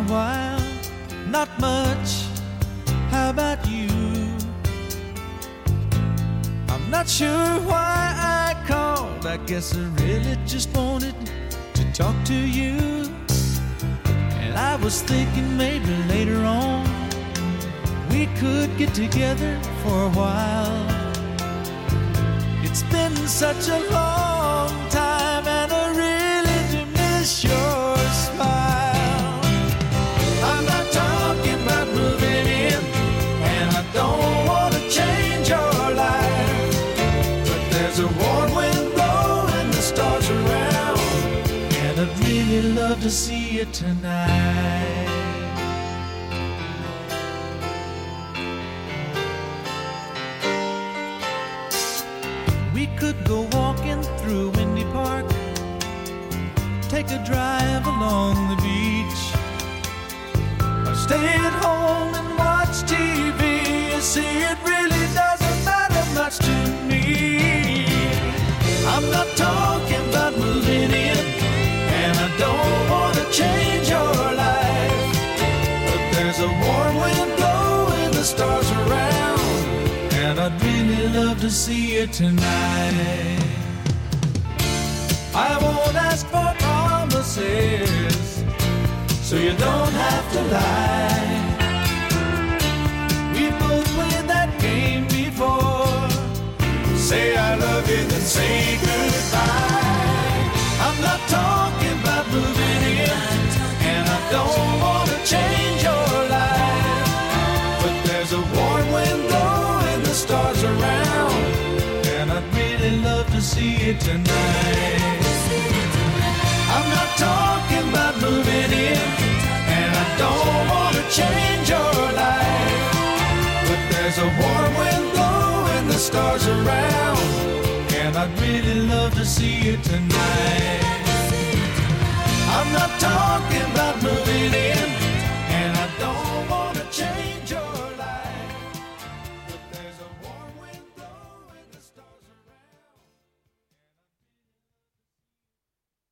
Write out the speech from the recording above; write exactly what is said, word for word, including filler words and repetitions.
while. Not much, how about you? I'm not sure why I called. I guess I really just wanted to talk to you. And I was thinking maybe later on we could get together for a while. It's been such a long time and I really do miss your smile. I'm not talking about moving in, and I don't want to change your life, but there's a warm wind blowing the stars around, and I'd really love to see you tonight. We could go walking through Windy Park, take a drive along the beach, or stay at home and watch T V. You see, it really doesn't matter much to me. I'm not talking about moving in, and I don't want to change your life, but there's a warm wind blowing the stars around, and I'd really love to see you tonight. I won't ask for promises, so you don't have to lie. We both played that game before. Say I love you, then say goodbye. I'm not talking about moving in, and I don't want to change your life, but there's a warm wind blowing the stars around, and I'd really love to see you tonight. I'm not talking about moving in, and I don't want to change your life, but there's a warm wind blowing the stars around, and I'd really love to see you tonight. I'm not talking about moving in, and I don't